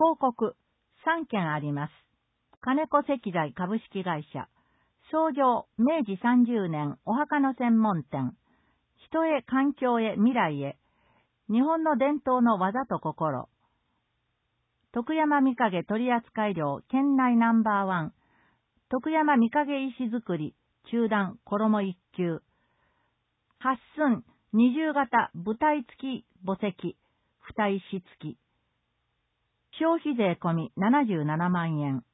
広告3件あります。金子石材株式会社、創業明治30年お墓の専門店、人へ環境へ未来へ、日本の伝統の技と心、徳山御影取扱量県内ナンバーワン、徳山御影石造り中段衣一級、八寸二重型舞台付き墓石、二石付き、消費税込み77万円。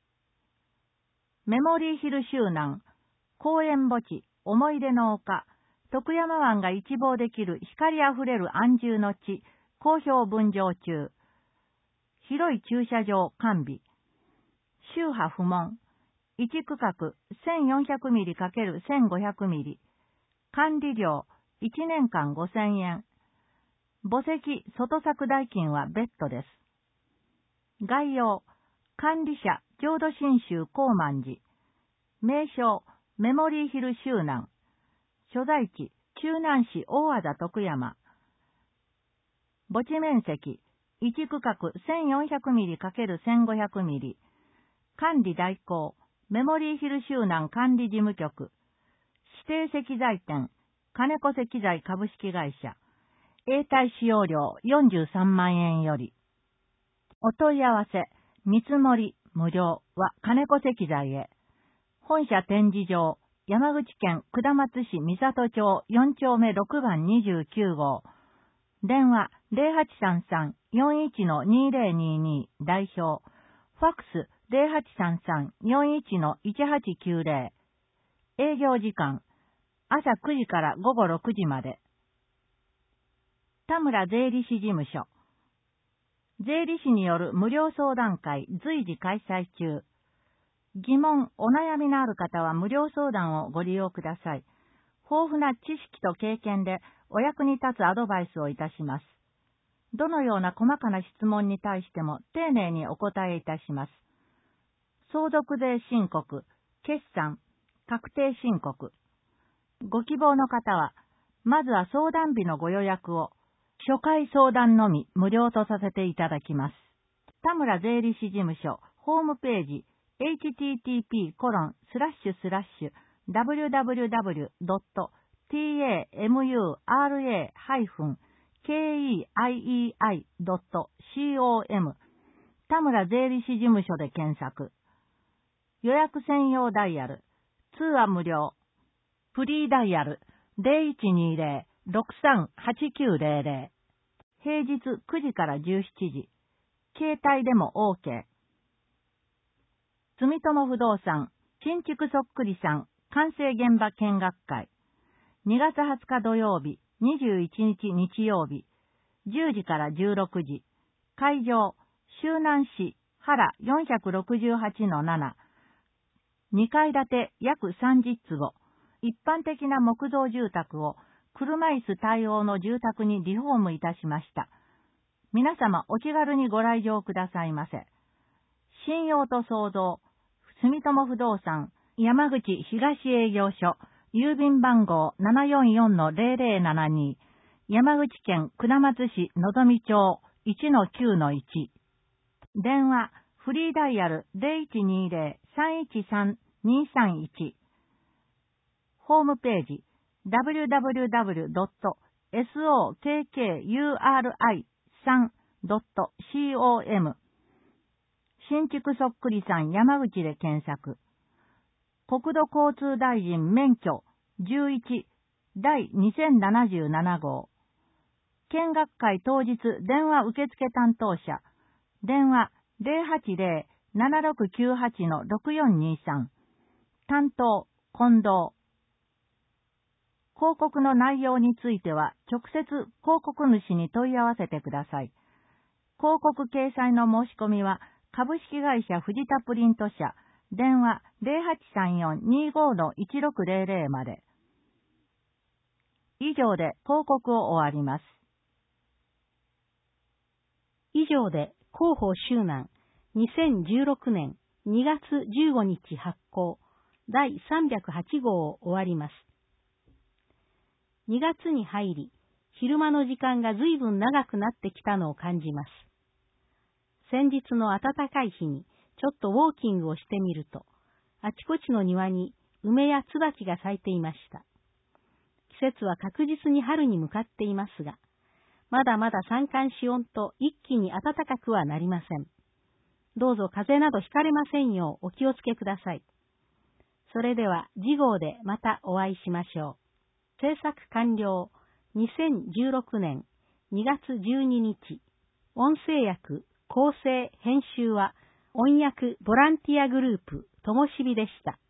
メモリーヒル周南、公園墓地、思い出の丘、徳山湾が一望できる光あふれる安住の地、好評分譲中。広い駐車場完備。宗派不問。1区画1400ミリ ×1500 ミリ。管理料1年間5000円。墓石外作代金は別途です。概要。管理者浄土真宗高万寺。名称メモリーヒル周南。所在地中南市大和田徳山。墓地面積1区画1400ミリ ×1500 ミリ。管理代行メモリーヒル周南管理事務局。指定石材店金子石材株式会社。永代使用料43万円より。お問い合わせ見積もり無料は金子石材へ。本社展示場山口県下松市三郷町4丁目6番29号。電話0833-41-2022代表。ファックス0833-41-1890。営業時間朝9時から午後6時まで。田村税理士事務所。税理士による無料相談会随時開催中。疑問、お悩みのある方は無料相談をご利用ください。豊富な知識と経験でお役に立つアドバイスをいたします。どのような細かな質問に対しても丁寧にお答えいたします。相続税申告、決算、確定申告。ご希望の方は、まずは相談日のご予約を、初回相談のみ無料とさせていただきます。田村税理士事務所ホームページ http://www.tamura-keii.com 田村税理士事務所で検索。予約専用ダイヤル、通話無料、フリーダイヤル0120-638900。平日9時から17時。携帯でも OK。住友不動産、新築そっくりさん、完成現場見学会。2月20日土曜日、21日日曜日、10時から16時。会場、周南市原468-7。2階建て約30坪。一般的な木造住宅を車椅子対応の住宅にリフォームいたしました。皆様お気軽にご来場くださいませ。信用と創造、住友不動産、山口東営業所、郵便番号 744-0072、山口県下松市のぞみ町 1-9-1。電話、フリーダイヤル 0120-313-231。ホームページ www.sokkuri3.com 新築そっくりさん山口で検索。国土交通大臣免許11第2077号。見学会当日電話受付担当者。電話 080-7698-6423。担当近藤。広告の内容については、直接広告主に問い合わせてください。広告掲載の申し込みは、株式会社藤田プリント社、電話 0834-25-1600 まで。以上で広告を終わります。以上で広報周南2016年2月15日発行第308号を終わります。2月に入り、昼間の時間が随分長くなってきたのを感じます。 先日の暖かい日にちょっとウォーキングをしてみると、あちこちの庭に梅や椿が咲いていました。季節は確実に春に向かっていますが、まだまだ三寒四温と一気に暖かくはなりません。どうぞ風邪などひかれませんようお気をつけください。それでは次号でまたお会いしましょう。制作完了。2016年2月12日。音声訳、構成、編集は音訳ボランティアグループともしびでした。